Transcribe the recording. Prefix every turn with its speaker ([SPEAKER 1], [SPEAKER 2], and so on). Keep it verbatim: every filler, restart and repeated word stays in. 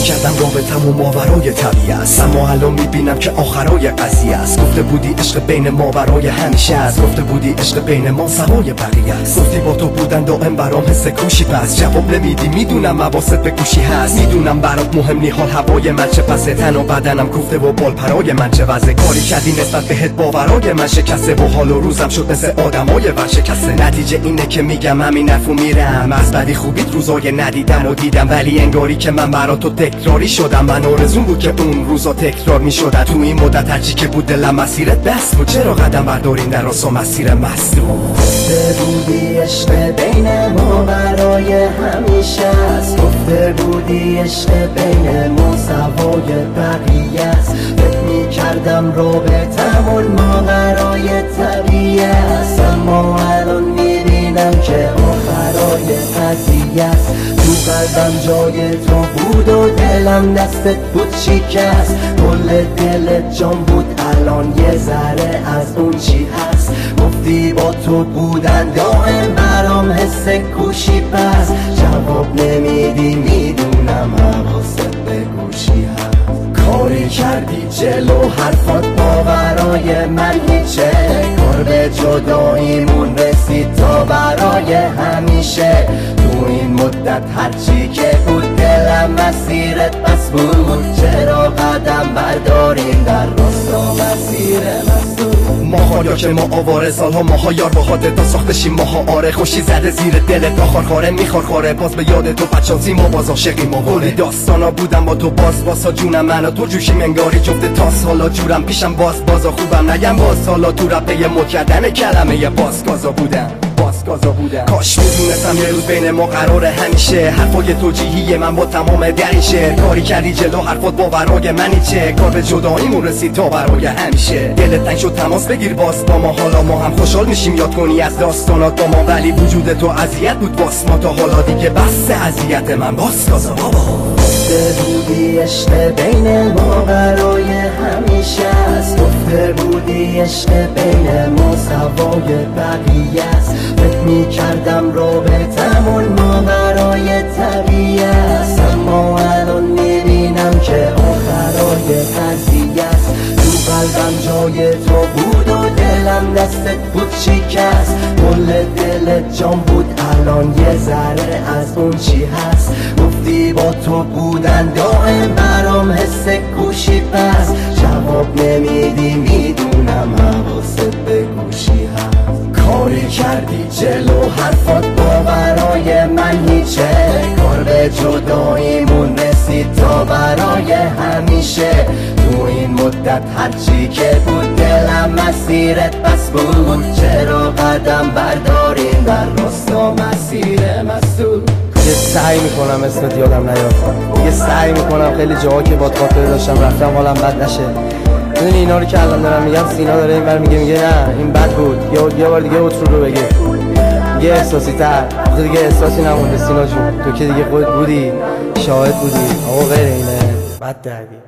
[SPEAKER 1] میکردم رابطم و ماورای طبیعه است، اما الان میبینم که آخرای قضیه است. گفته بودی عشق بین ما برای همیشه است، گفته بودی عشق بین ما سوای بقیه است. گفتی با تو بودن دائم برام حس کوشی، پس جواب نمیدی میدونم حواست به گوشی هست. میدونم برات مهم نی حال هوای من چه پسه، تن و بدنم کوفته و بال پرای من چه وضعه. کاری کردی نسبت بهت باورای من شکسته و حال و روزم شد مثل آدمای ورشکسته. نتیجه اینه که میگم همین نفو میرم، از بدی خوبیت روزای ندیدم و دیدم، ولی انگاری که من برات تو تکراری شدم. من آرزوم بود که اون روزا تکرار میشدن، تو این مدت هرچی که بود دلم مسیرت بس بود. چرا قدم برداریم در راست و مسیر مصدوم؟
[SPEAKER 2] گفته بودی عشق بین ما برای همیشه است، گفته بودی عشق بین ما سوای بقیه است. فکر میکردم رابطمون ما برای طبیعه است، اما الان میبینم که آخرای قضیه است. تو قلبم جای تو بود و دلم دستت بود شکست، کل دلت جان بود الان یه ذره از اون چی هست. گفتی با تو بودن دائم برام حس گوشی، پس جواب نمیدی میدونم حواست به گوشی هست. کاری کردی جلو حرفات باورای من هیچه، کار به جداییمون رسید تا برای همیشه. تو این مدت هرچی که بود دلم مسیرت بس بود، چرا قدم برداریم در راست و مسیر مسدود؟
[SPEAKER 1] ماها یا که ما آواره سالها ماها یار با حاده تا ساختشیم ماها آره. خوشی زده زیر دلت آخار خاره میخوار خاره، باز به یاد تو بچانسی ما باز عاشقیم ما ولی داستانا بودم با تو باز باسا جونم منو تو جوشیم انگاری جفت تاس. حالا جورم پیشم باز بازا خوبم نگم باز، حالا تو رپه مد کردن کلمه باز گازا بودم بازگازا بودم. کاش میدونستم یه روز بین ما قراره همیشه، حرفای توجیهی من با تمام دریشه. کاری کردی جلو حرفات باورای منی چه، کار به جداییمون رسید تا برای همیشه. دلت تنگ شد تماس بگیر باز با ما، حالا ما هم خوشحال میشیم یاد کنی از داستانات با ما، ولی وجود تو اذیت بود باز ما تا حالا دیگه بس اذیت من بازگازا بابا.
[SPEAKER 2] گفته بودی عشق بین ما برای همیشه است، گفته بودی عشق بین ما سوای بقیه است. فکر میکردم رابطمون ما برای طبیعه است، اما الان میبینم که آخرای قضیه است. تو قلبم جای تو بود و دلم دستت بود شکست، کل دلت جان بود الان یه ذره از اون چی هست. گفتی با تو بودن دائم برام حس گوشی، پس جواب نمیدی میدونم حواست به گوشی هست. کاری کردی جلو حرفات باورای من هیچه، کار به جداییمون رسید تا برای همیشه. تو این مدت هرچی که بود دلم مسیرت بس بود، چرا قدم برداریم در راست و مسیر مسدود؟
[SPEAKER 3] یه سعی میکنم اسمت یادم نیاد، یه سعی میکنم خیلی جاها که با خاطره داشتم رفتم حالم بد نشه. میدونی اینا رو که الان دارم میگم سینا داره این بر میگه میگه نه این بد بود، یا یه بار دیگه اوترو رو بگه دیگه احساسی تر. دیگه احساسی نمونده سینا جون، تو که دیگه خودت بودی شاهد بودی. آقا غیر اینه بد دردی.